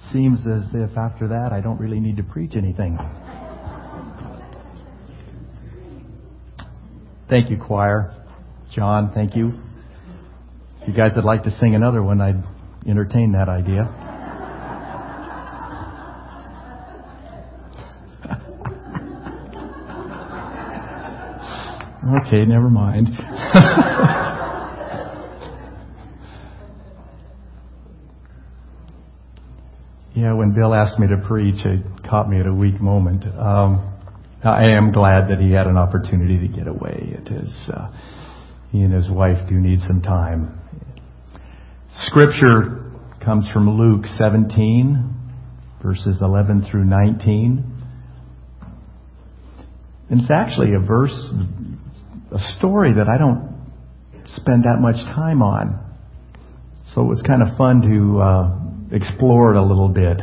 seems as if after that I don't really need to preach anything. Thank you, choir. John, thank you. If you guys would like to sing another one, I'd entertain that idea. Okay, never mind. Yeah, when Bill asked me to preach, it caught me at a weak moment. I am glad that he had an opportunity to get away. It is, he and his wife do need some time. Scripture comes from Luke 17, verses 11 through 19. And it's actually a story that I don't spend that much time on. So it was kind of fun to explore it a little bit.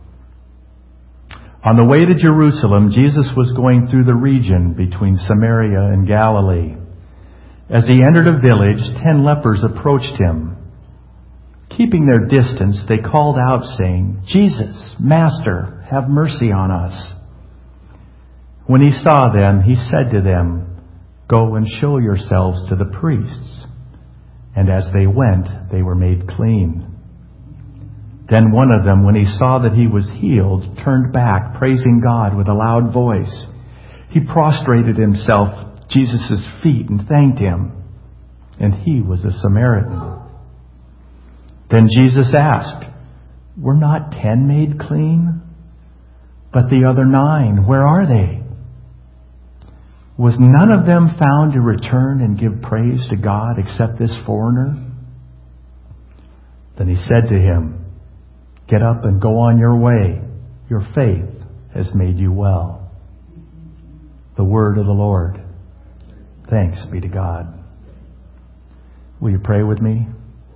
On the way to Jerusalem, Jesus was going through the region between Samaria and Galilee. As he entered a village, 10 lepers approached him. Keeping their distance, they called out, saying, "Jesus, Master, have mercy on us." When he saw them, he said to them, "Go and show yourselves to the priests." And as they went, they were made clean. Then one of them, when he saw that he was healed, turned back, praising God with a loud voice. He prostrated himself at Jesus' feet and thanked him. And he was a Samaritan. Then Jesus asked, "Were not 10 made clean? But the other 9, where are they? Was none of them found to return and give praise to God except this foreigner?" Then he said to him, "Get up and go on your way. Your faith has made you well." The word of the Lord. Thanks be to God. Will you pray with me?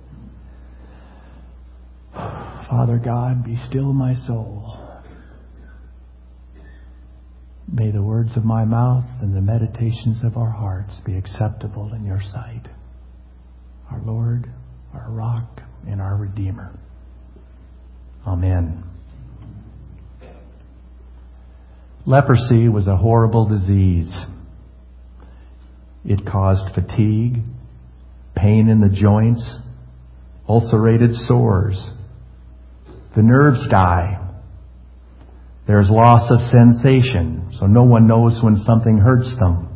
Father God, be still my soul. May the words of my mouth and the meditations of our hearts be acceptable in your sight. Our Lord, our rock, and our Redeemer. Amen. Leprosy was a horrible disease. It caused fatigue, pain in the joints, ulcerated sores. The nerves die. There's loss of sensation, so no one knows when something hurts them.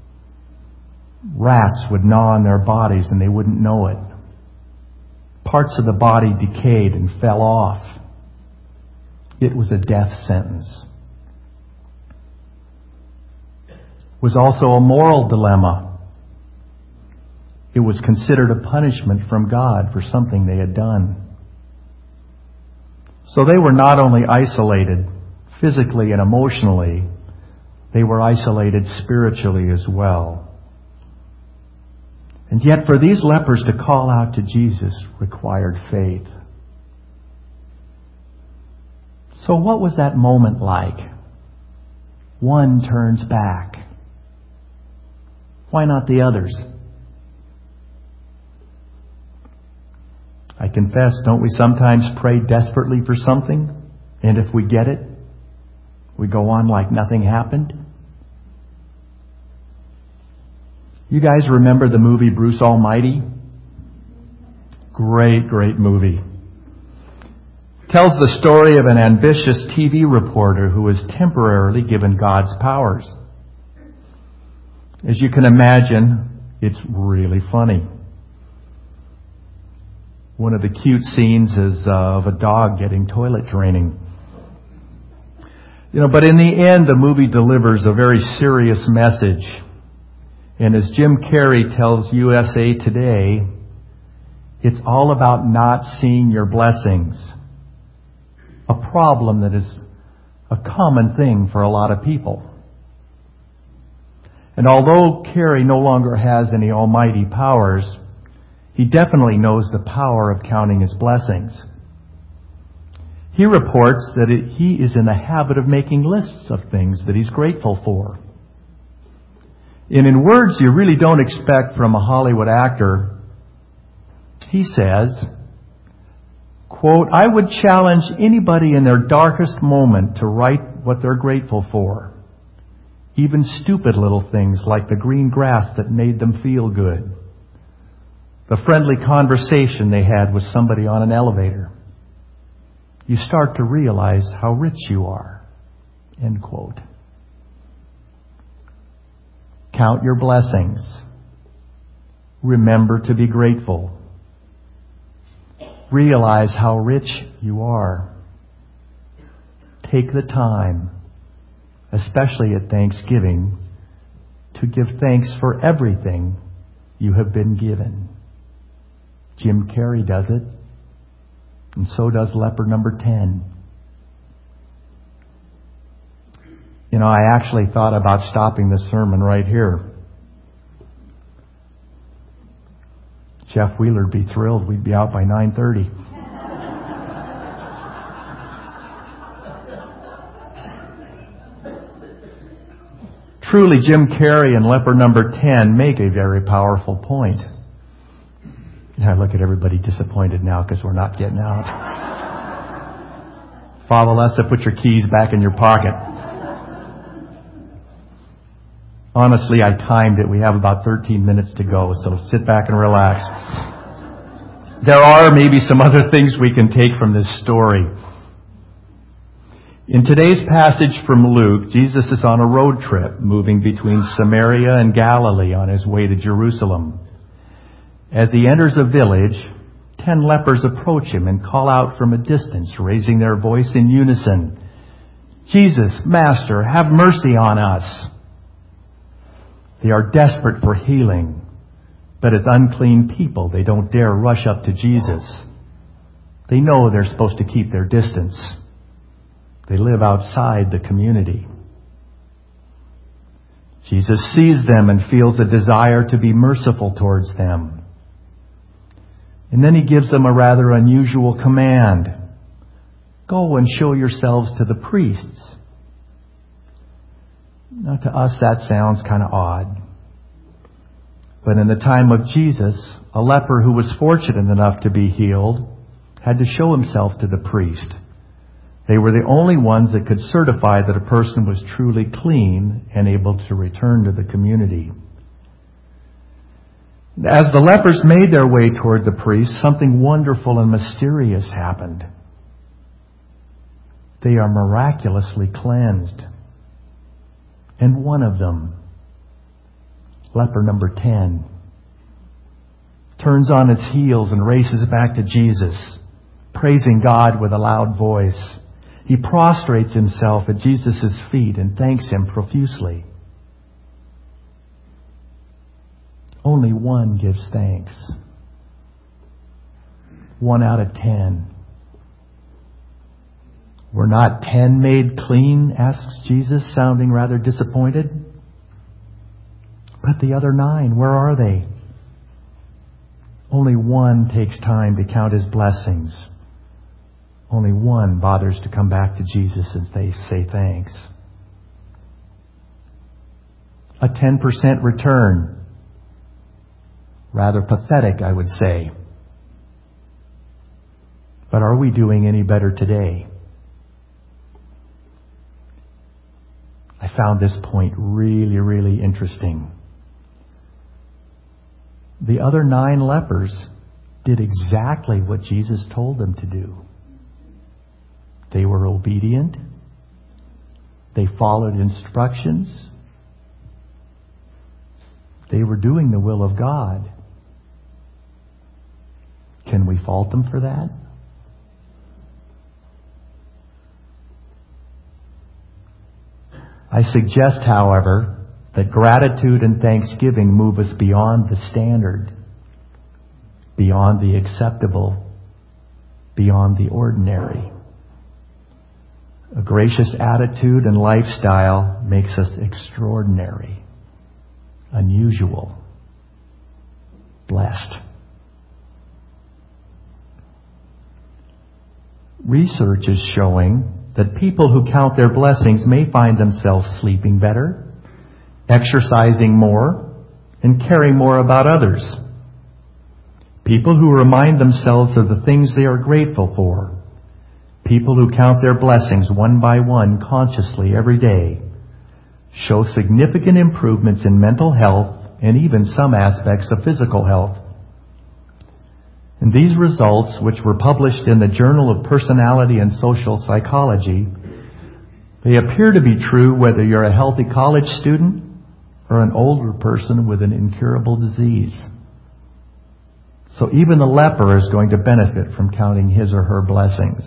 Rats would gnaw on their bodies and they wouldn't know it. Parts of the body decayed and fell off. It was a death sentence. It was also a moral dilemma. It was considered a punishment from God for something they had done. So they were not only isolated physically and emotionally, they were isolated spiritually as well. And yet for these lepers to call out to Jesus required faith. So what was that moment like? One turns back. Why not the others? I confess, don't we sometimes pray desperately for something, and if we get it, we go on like nothing happened? You guys remember the movie Bruce Almighty? Great, great movie. Tells the story of an ambitious TV reporter who is temporarily given God's powers. As you can imagine, it's really funny. One of the cute scenes is of a dog getting toilet training. But in the end, the movie delivers a very serious message. And as Jim Carrey tells USA Today, it's all about not seeing your blessings. A problem that is a common thing for a lot of people. And although Carrey no longer has any almighty powers, he definitely knows the power of counting his blessings. He reports that he is in the habit of making lists of things that he's grateful for. And in words you really don't expect from a Hollywood actor, he says, Quote, I would challenge anybody in their darkest moment to write what they're grateful for. Even stupid little things like the green grass that made them feel good. The friendly conversation they had with somebody on an elevator. You start to realize how rich you are. End quote. Count your blessings. Remember to be grateful. Realize how rich you are. Take the time, especially at Thanksgiving, to give thanks for everything you have been given. Jim Carrey does it, and so does leper number 10. You know, I actually thought about stopping the sermon right here. Jeff Wheeler'd be thrilled. We'd be out by 9:30. Truly, Jim Carrey and leper number 10 make a very powerful point. I look at everybody disappointed now because we're not getting out. Father Lessa, put your keys back in your pocket. Honestly, I timed it. We have about 13 minutes to go, so sit back and relax. There are maybe some other things we can take from this story. In today's passage from Luke, Jesus is on a road trip moving between Samaria and Galilee on his way to Jerusalem. As he enters a village, 10 lepers approach him and call out from a distance, raising their voice in unison, Jesus, Master, have mercy on us. They are desperate for healing, but as unclean people, they don't dare rush up to Jesus. They know they're supposed to keep their distance. They live outside the community. Jesus sees them and feels a desire to be merciful towards them. And then he gives them a rather unusual command. Go and show yourselves to the priests. Now, to us, that sounds kind of odd. But in the time of Jesus, a leper who was fortunate enough to be healed had to show himself to the priest. They were the only ones that could certify that a person was truly clean and able to return to the community. As the lepers made their way toward the priest, something wonderful and mysterious happened. They are miraculously cleansed. And one of them, leper number 10, turns on his heels and races back to Jesus, praising God with a loud voice. He prostrates himself at Jesus' feet and thanks him profusely. Only one gives thanks. 1 out of 10. Were not 10 made clean? Asks Jesus, sounding rather disappointed. But the other 9, where are they? Only one takes time to count his blessings. Only one bothers to come back to Jesus and say thanks. A 10% return. Rather pathetic, I would say. But are we doing any better today? I found this point really, really interesting. The other 9 lepers did exactly what Jesus told them to do. They were obedient. They followed instructions. They were doing the will of God. Can we fault them for that? I suggest, however, that gratitude and thanksgiving move us beyond the standard, beyond the acceptable, beyond the ordinary. A gracious attitude and lifestyle makes us extraordinary, unusual, blessed. Research is showing that people who count their blessings may find themselves sleeping better, exercising more, and caring more about others. People who remind themselves of the things they are grateful for. People who count their blessings one by one consciously every day show significant improvements in mental health and even some aspects of physical health. And these results, which were published in the Journal of Personality and Social Psychology, they appear to be true whether you're a healthy college student or an older person with an incurable disease. So even the leper is going to benefit from counting his or her blessings.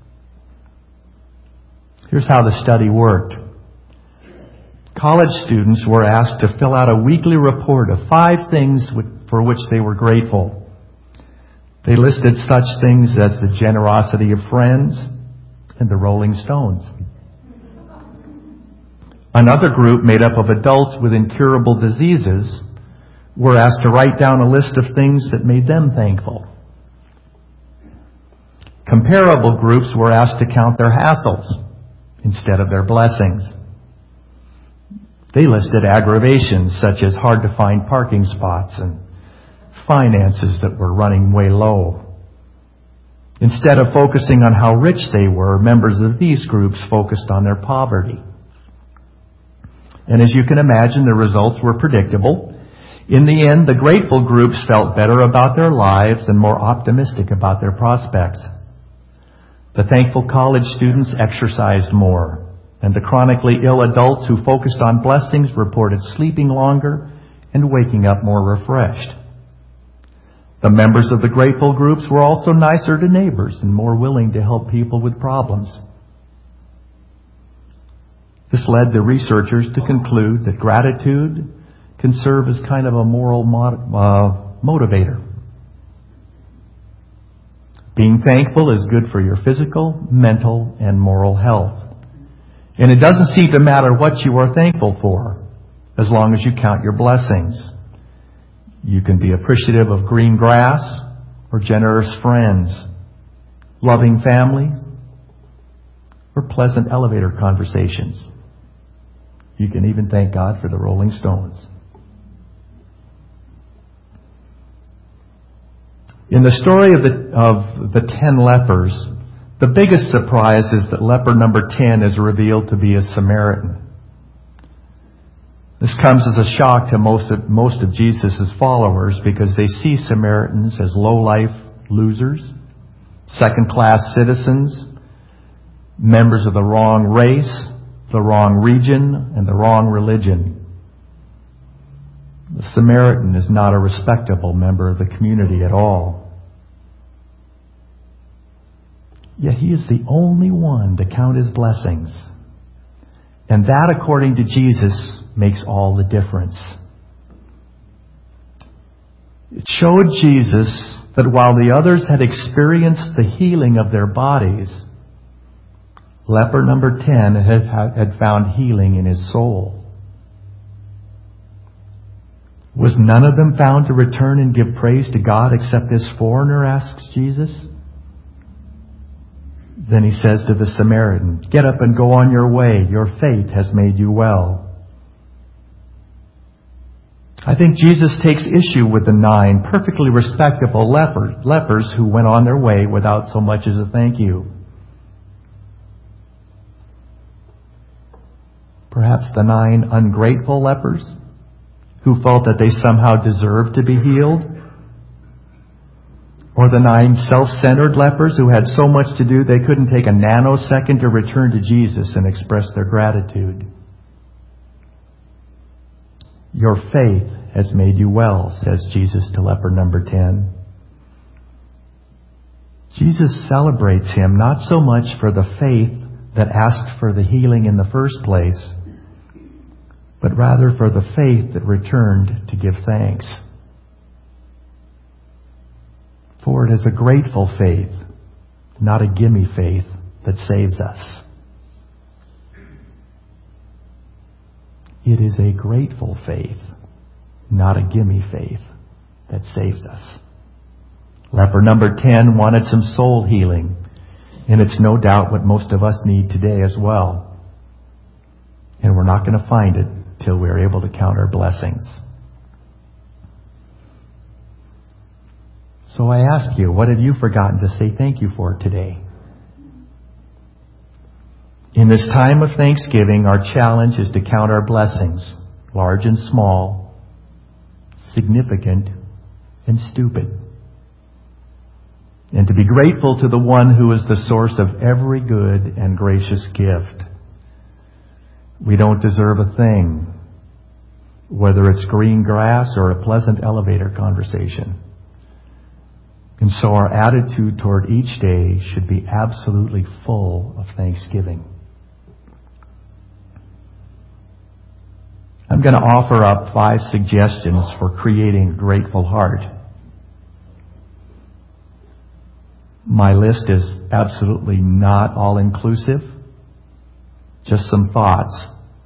Here's how the study worked. College students were asked to fill out a weekly report of 5 things for which they were grateful. They listed such things as the generosity of friends and the Rolling Stones. Another group made up of adults with incurable diseases were asked to write down a list of things that made them thankful. Comparable groups were asked to count their hassles instead of their blessings. They listed aggravations such as hard to find parking spots and finances that were running way low. Instead of focusing on how rich they were, members of these groups focused on their poverty. And as you can imagine, the results were predictable. In the end, the grateful groups felt better about their lives and more optimistic about their prospects. The thankful college students exercised more, and the chronically ill adults who focused on blessings reported sleeping longer and waking up more refreshed. The members of the grateful groups were also nicer to neighbors and more willing to help people with problems. This led the researchers to conclude that gratitude can serve as kind of a moral motivator. Being thankful is good for your physical, mental, and moral health. And it doesn't seem to matter what you are thankful for, as long as you count your blessings. You can be appreciative of green grass or generous friends, loving family, or pleasant elevator conversations. You can even thank God for the Rolling Stones. In the story of the 10 lepers, the biggest surprise is that leper number 10 is revealed to be a Samaritan. This comes as a shock to most of Jesus' followers because they see Samaritans as low-life losers, second-class citizens, members of the wrong race, the wrong region, and the wrong religion. The Samaritan is not a respectable member of the community at all. Yet he is the only one to count his blessings. And that, according to Jesus, makes all the difference. It showed Jesus that while the others had experienced the healing of their bodies, leper number 10 had found healing in his soul. Was none of them found to return and give praise to God except this foreigner, asks Jesus? Then he says to the Samaritan, "Get up and go on your way. Your faith has made you well." I think Jesus takes issue with the 9 perfectly respectable lepers who went on their way without so much as a thank you. Perhaps the 9 ungrateful lepers who felt that they somehow deserved to be healed? Or the 9 self-centered lepers who had so much to do they couldn't take a nanosecond to return to Jesus and express their gratitude? Your faith has made you well, says Jesus to leper number 10. Jesus celebrates him not so much for the faith that asked for the healing in the first place, but rather for the faith that returned to give thanks. For it is a grateful faith, not a gimme faith, that saves us. It is a grateful faith, not a gimme faith, that saves us. Leper number 10 wanted some soul healing, and it's no doubt what most of us need today as well. And we're not going to find it till we're able to count our blessings. So I ask you, what have you forgotten to say thank you for today? In this time of Thanksgiving, our challenge is to count our blessings, large and small, significant and stupid, and to be grateful to the one who is the source of every good and gracious gift. We don't deserve a thing, whether it's green grass or a pleasant elevator conversation. And so our attitude toward each day should be absolutely full of thanksgiving. I'm going to offer up 5 suggestions for creating a grateful heart. My list is absolutely not all-inclusive, just some thoughts.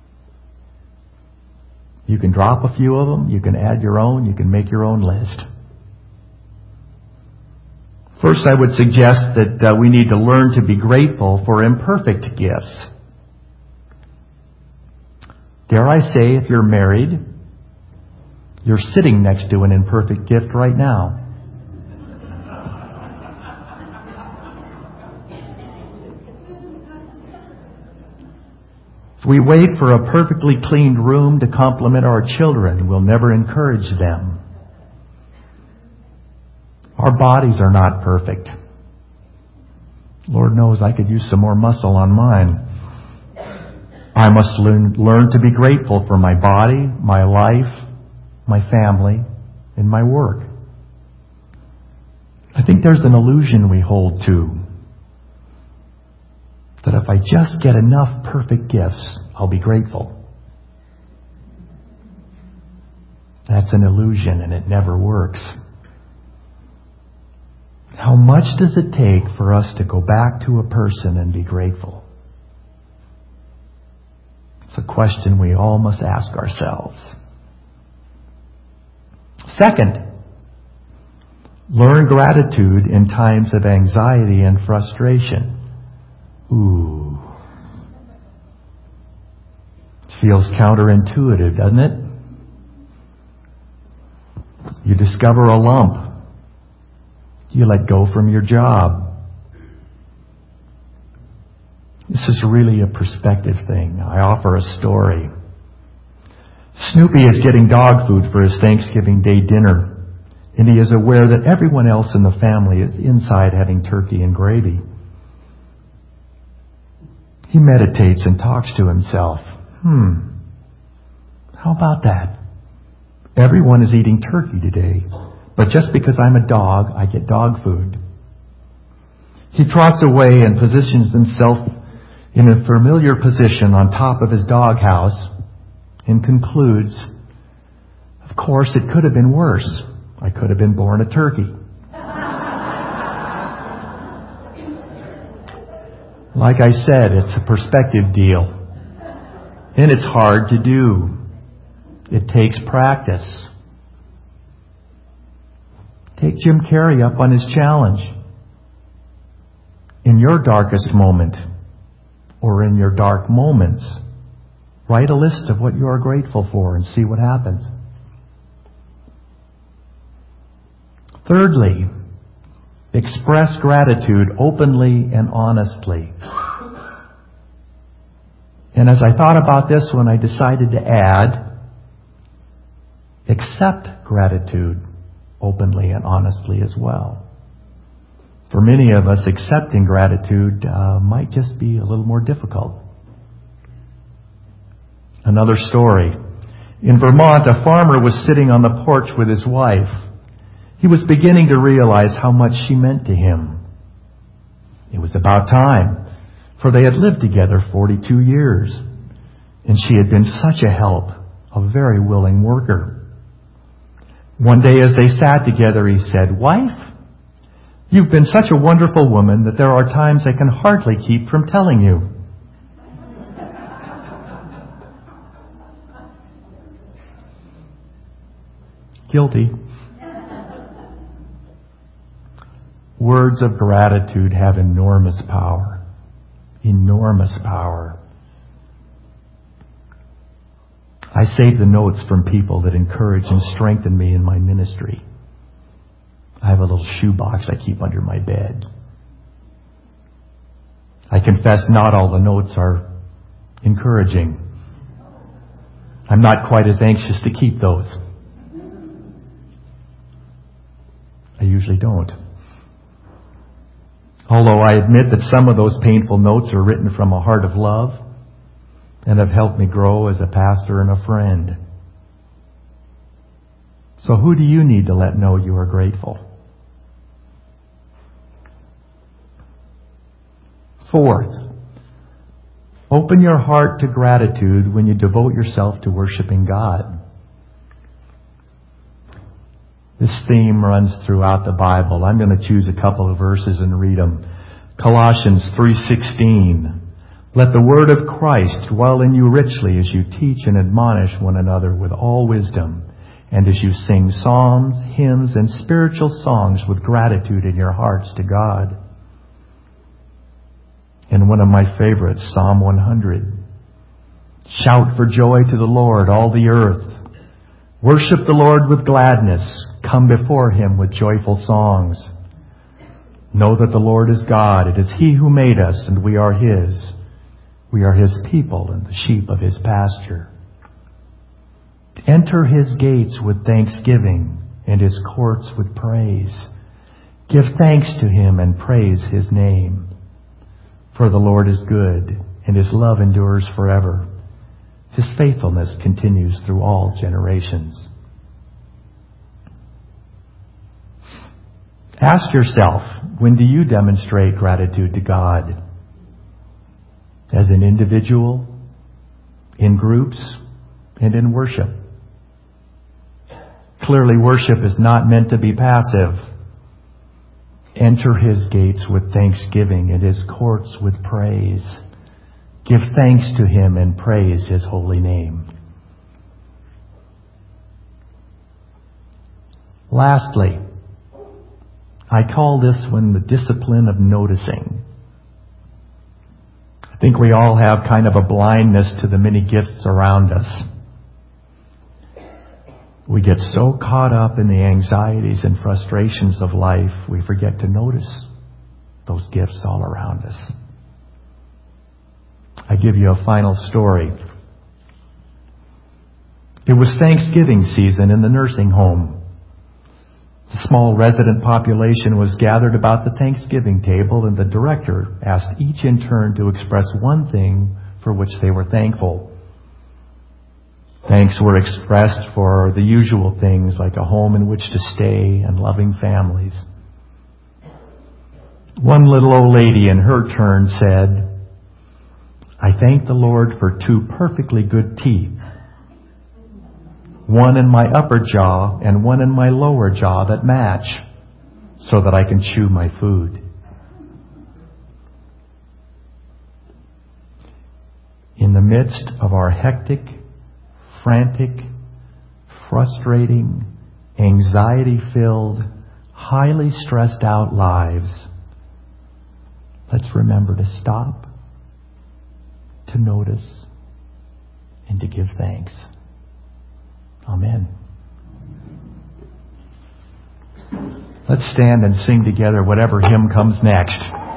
You can drop a few of them, you can add your own, you can make your own list. First, I would suggest that we need to learn to be grateful for imperfect gifts. Dare I say, if you're married, you're sitting next to an imperfect gift right now. If we wait for a perfectly cleaned room to compliment our children, we'll never encourage them. Our bodies are not perfect. Lord knows I could use some more muscle on mine. I must learn to be grateful for my body, my life, my family, and my work. I think there's an illusion we hold to, that if I just get enough perfect gifts, I'll be grateful. That's an illusion, and it never works. How much does it take for us to go back to a person and be grateful? It's a question we all must ask ourselves. Second, learn gratitude in times of anxiety and frustration. Ooh. Feels counterintuitive, doesn't it? You discover a lump. You let go from your job. This is really a perspective thing. I offer a story. Snoopy is getting dog food for his Thanksgiving Day dinner, and he is aware that everyone else in the family is inside having turkey and gravy. He meditates and talks to himself. How about that? Everyone is eating turkey today, but just because I'm a dog, I get dog food. He trots away and positions himself in a familiar position on top of his doghouse and concludes, of course, it could have been worse. I could have been born a turkey. Like I said, it's a perspective deal. And it's hard to do. It takes practice. Take Jim Carrey up on his challenge. In your darkest moment, or in your dark moments, write a list of what you are grateful for and see what happens. Thirdly, express gratitude openly and honestly. And as I thought about this one, I decided to add, accept gratitude openly and honestly as well. For many of us, accepting gratitude might just be a little more difficult. Another story. In Vermont, a farmer was sitting on the porch with his wife. He was beginning to realize how much she meant to him. It was about time, for they had lived together 42 years, and she had been such a help, a very willing worker. One day as they sat together, he said, "Wife, you've been such a wonderful woman that there are times I can hardly keep from telling you." Guilty. Words of gratitude have enormous power. Enormous power. I save the notes from people that encourage and strengthen me in my ministry. I have a little shoebox I keep under my bed. I confess not all the notes are encouraging. I'm not quite as anxious to keep those. I usually don't. Although I admit that some of those painful notes are written from a heart of love and have helped me grow as a pastor and a friend. So who do you need to let know you are grateful? Fourth, open your heart to gratitude when you devote yourself to worshiping God. This theme runs throughout the Bible. I'm going to choose a couple of verses and read them. Colossians 3:16. Let the word of Christ dwell in you richly as you teach and admonish one another with all wisdom, and as you sing psalms, hymns, and spiritual songs with gratitude in your hearts to God. And one of my favorites, Psalm 100. Shout for joy to the Lord, all the earth. Worship the Lord with gladness. Come before Him with joyful songs. Know that the Lord is God. It is He who made us, and we are His. We are His people and the sheep of His pasture. Enter His gates with thanksgiving and His courts with praise. Give thanks to Him and praise His name. For the Lord is good, and His love endures forever. His faithfulness continues through all generations. Ask yourself, when do you demonstrate gratitude to God? As an individual, in groups, and in worship. Clearly, worship is not meant to be passive. Enter His gates with thanksgiving and His courts with praise. Give thanks to Him and praise His holy name. Lastly, I call this one the discipline of noticing. I think we all have kind of a blindness to the many gifts around us. We get so caught up in the anxieties and frustrations of life, we forget to notice those gifts all around us. I give you a final story. It was Thanksgiving season in the nursing home. The small resident population was gathered about the Thanksgiving table, and the director asked each in turn to express one thing for which they were thankful. Thanks were expressed for the usual things like a home in which to stay and loving families. One little old lady in her turn said, I thank the Lord for 2 perfectly good teeth. One in my upper jaw and one in my lower jaw that match so that I can chew my food. In the midst of our hectic, frantic, frustrating, anxiety-filled, highly stressed out lives, let's remember to stop, to notice, and to give thanks. Amen. Let's stand and sing together whatever hymn comes next.